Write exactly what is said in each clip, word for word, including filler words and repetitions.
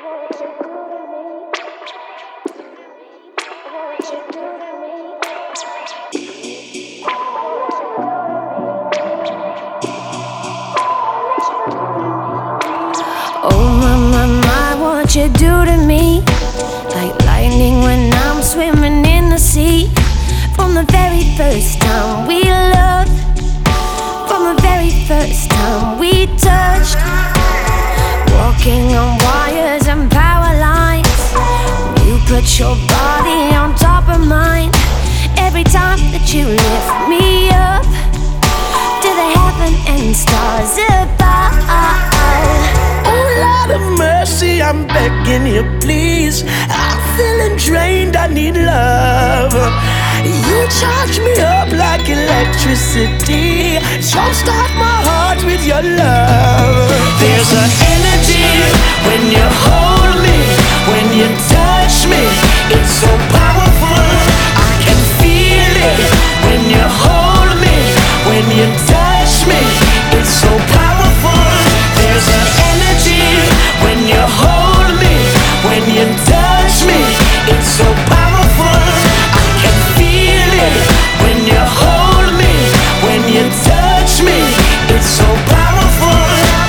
Oh my, my, my, what you do to me? Like lightning when I'm swimming in the sea. From the very first time we loved, from the very first time we touched, walking on wires and power lines. You put your body on top of mine. Every time that you lift me up to the heaven and stars above. Lord of mercy, I'm begging you, please. I'm feeling drained, I need love. You charge me up like electricity. Jumpstart my heart with your love. There's an energy when you hold me, when you touch me. It's so powerful, I can feel it. When you hold me, when you touch me. It's so powerful. There's an energy when you hold me, when you touch me. It's so powerful, I can feel it. When you hold me, when you touch me. It's so powerful.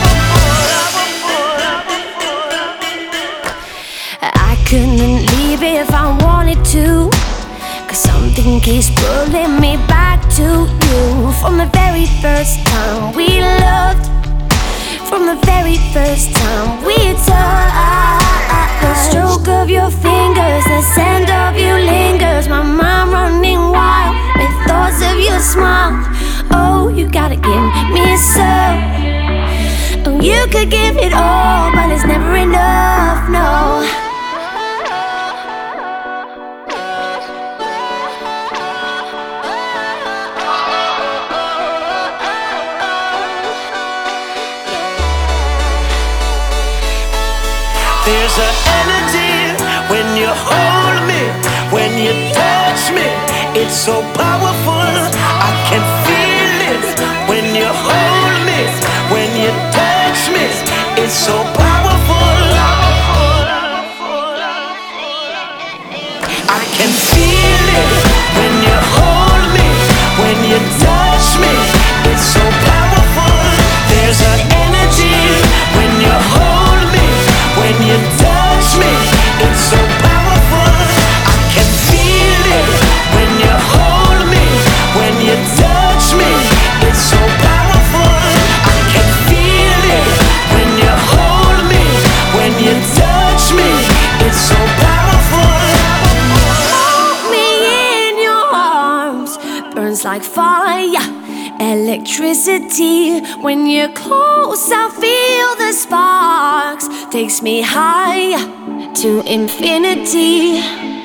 I couldn't leave if I wanted to, 'cause something keeps pulling me back to you. From the very first time we loved, from the very first time we touched. The stroke of your fingers, the scent of you lingers. My mind running wild with thoughts of your smile. Oh, you gotta give me some. Oh, you could give it all, but it's never enough, no. There's an energy when you hold me, when you touch me. It's so powerful, I can feel it. When you hold me, when you touch me. It's so powerful, I can feel it. When you hold me, when you touch me. It's so powerful. There's an energy when you hold me, when you touch me. It's so powerful, I can feel it. When you hold me, when you touch me. It's so powerful, I can feel it. When you hold me, when you touch me. It's so powerful. Hold me in your arms, burns like fire, electricity. When you're close, I feel the sparks. Takes me higher to infinity.